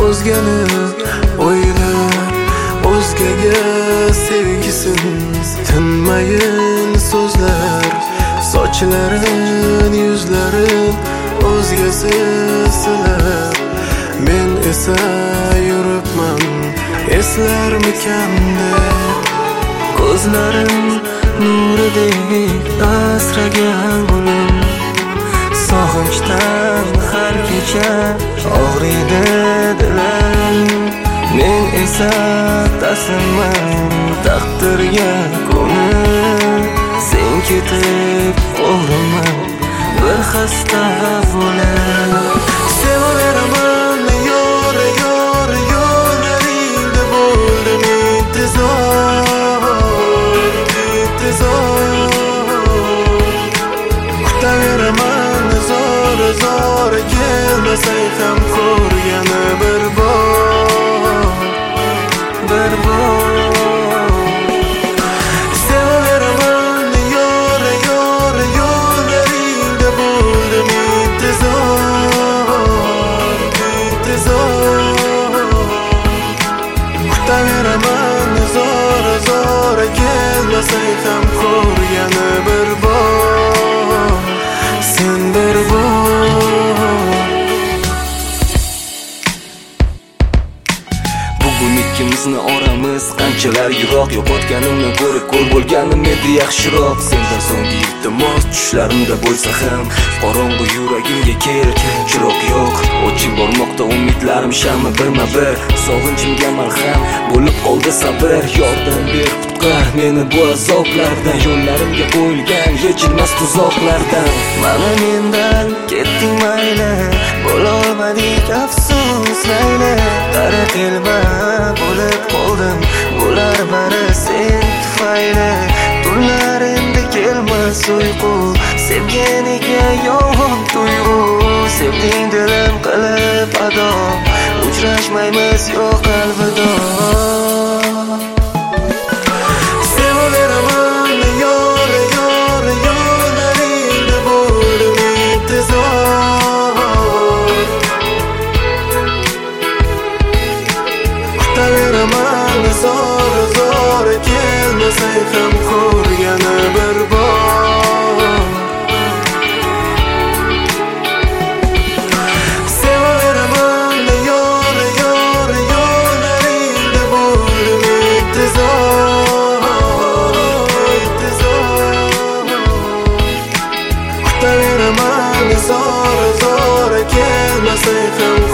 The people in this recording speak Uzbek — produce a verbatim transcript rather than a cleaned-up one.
o'zgani o'ylab, o'zgaga sevgisin tinmayin so'zlar, sochlarin, yuzlarin o'zgasi silar. Men esa yuribman eslarmikandek, ko'zlarim nuridek asragan gulim, sog'inchdan har kecha og'riydi dilim. Men esa taslimman taqdirga ko'nib, sen ketib qoldim bir xasta bo'lib. Sevaveraman yor, yor, yo'llaringda bo'ldim intizor, intizor. Kutaveraman zor, zor kelmasang ham ko'rgani bir bor, bir bor. Sevaveraman yor, yor, yo'llaringda bo'ldim intizor, intizor. Kutaveraman zor, zor kelmasang ham ko'rgani bir bor, sen bir bor. Bugun ikkimizni oramiz qanchalar yiroq, yo'qotganimni ko'rib ko'r bo'lganim edi yaxshiroq. Sendan so'nggi iltimos tushlarimda bo'lsa ham, qorong'u yuragimga kel, chiroq yo'q. O'chib bormoqda umidlarim shami birma bir, sog'inchimga malham bo'lib qoldi sabr. Yordam ber, qutqar meni bu azoblardan, yo'llarimga qo'yilgan yechilmas tuzoqlardan. Mana mendan ketding mayli, bo'lolmadik afsuslayli. Qara telba bo'lib qoldim, bular bari sen tufayli. Tunlar endi kelmas uyqu, sevganiga yolg'on tuyg'u. Sevding dilim qilib ado, uchrashmaymiz yo'q alvido. Sevaveraman yor, yor, yo'llaringda bo'ldim intizor, kutaveraman zor, zor kelmasang ham ko'rgani bir bor. Sevaveraman yor, yor, yo'llaringda bo'ldim intizor, intizor. Kutaveraman zor, zor kelmasang ham